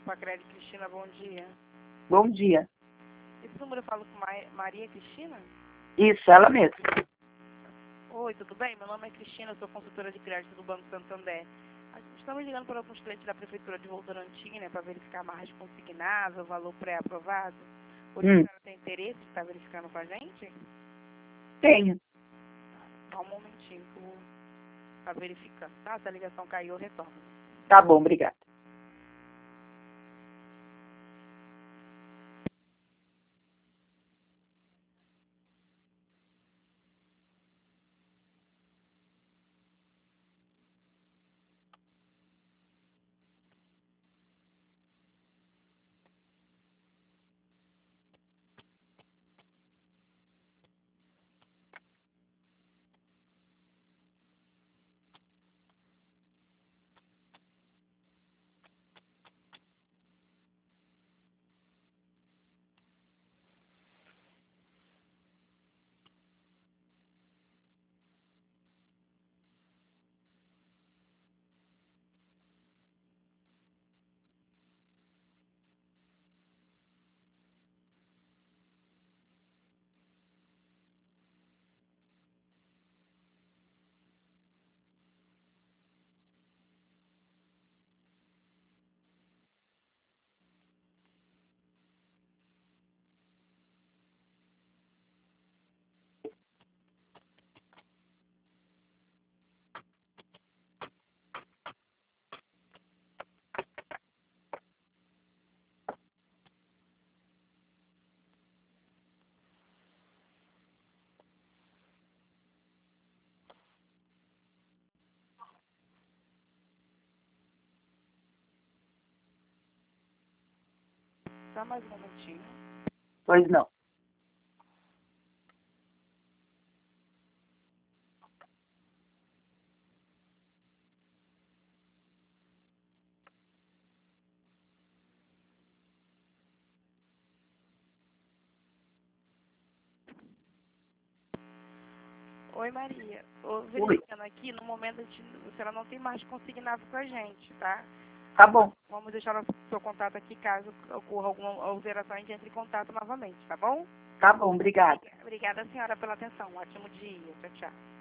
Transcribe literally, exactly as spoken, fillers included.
Pacred Cristina, bom dia. Bom dia. Esse número eu falo com Ma Maria Cristina? Isso, ela mesma. Oi, tudo bem? Meu nome é Cristina, eu sou consultora de crédito do Banco Santander. Estamos ligando para alguns clientes da Prefeitura de Votorantim, né, para verificar a margem consignável, valor pré-aprovado. Hoje Hum. a senhora tem interesse em estar verificando com a gente? Tenho. Só um momentinho que eu vou estar verificando, tá? Se a ligação caiu, eu retorno. Tá bom, obrigada. Só mais um momentinho. Pois não. Oi, Maria. Ô, Oi. verificando aqui, no momento a, gente, a senhora não tem margem consignável com a gente, tá? Tá bom. Vamos deixar o seu contato aqui, caso ocorra alguma alteração, a gente entre em contato novamente, tá bom? Tá bom, obrigada. Obrigada, senhora, pela atenção. Um ótimo dia. Tchau, tchau.